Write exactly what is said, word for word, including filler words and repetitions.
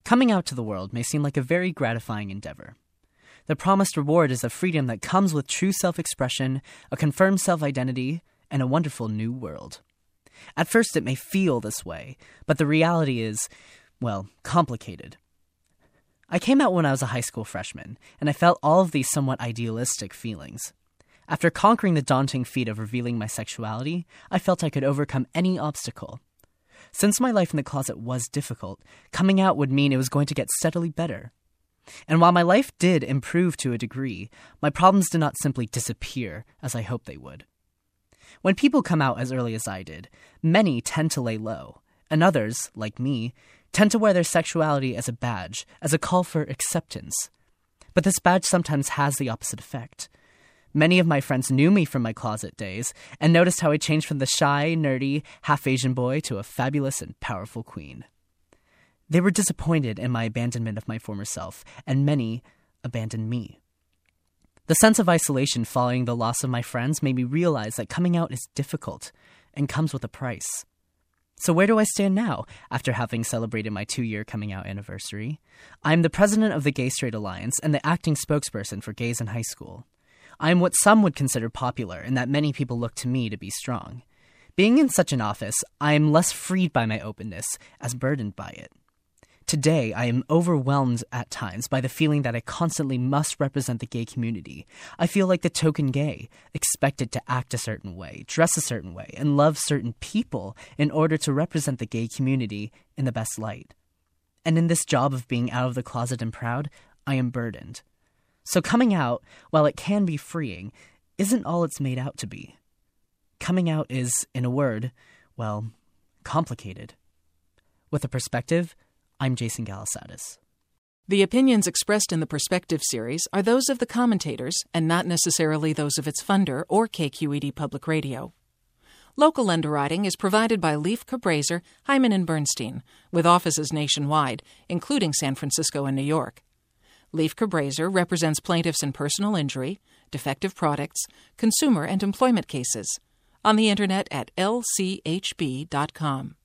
Coming out to the world may seem like a very gratifying endeavor. The promised reward is a freedom that comes with true self-expression, a confirmed self-identity, and a wonderful new world. At first it may feel this way, but the reality is, well, complicated. I came out when I was a high school freshman, and I felt all of these somewhat idealistic feelings. After conquering the daunting feat of revealing my sexuality, I felt I could overcome any obstacle. Since my life in the closet was difficult, coming out would mean it was going to get steadily better. And while my life did improve to a degree, my problems did not simply disappear as I hoped they would. When people come out as early as I did, many tend to lay low, and others, like me, tend to wear their sexuality as a badge, as a call for acceptance. But this badge sometimes has the opposite effect. Many of my friends knew me from my closet days and noticed how I changed from the shy, nerdy, half-Asian boy to a fabulous and powerful queen. They were disappointed in my abandonment of my former self, and many abandoned me. The sense of isolation following the loss of my friends made me realize that coming out is difficult and comes with a price. So where do I stand now, after having celebrated my two-year coming out anniversary? I am the president of the Gay Straight Alliance and the acting spokesperson for gays in high school. I am what some would consider popular, in that many people look to me to be strong. Being in such an office, I am less freed by my openness, as burdened by it. Today, I am overwhelmed at times by the feeling that I constantly must represent the gay community. I feel like the token gay, expected to act a certain way, dress a certain way, and love certain people in order to represent the gay community in the best light. And in this job of being out of the closet and proud, I am burdened. So coming out, while it can be freeing, isn't all it's made out to be. Coming out is, in a word, well, complicated. With a perspective, I'm Jason Galisadis. The opinions expressed in the Perspective series are those of the commentators and not necessarily those of its funder or K Q E D Public Radio. Local underwriting is provided by Leif Cabraser, Hyman and Bernstein, with offices nationwide, including San Francisco and New York. Leif Cabraser represents plaintiffs in personal injury, defective products, consumer and employment cases. On the Internet at L C H B dot com.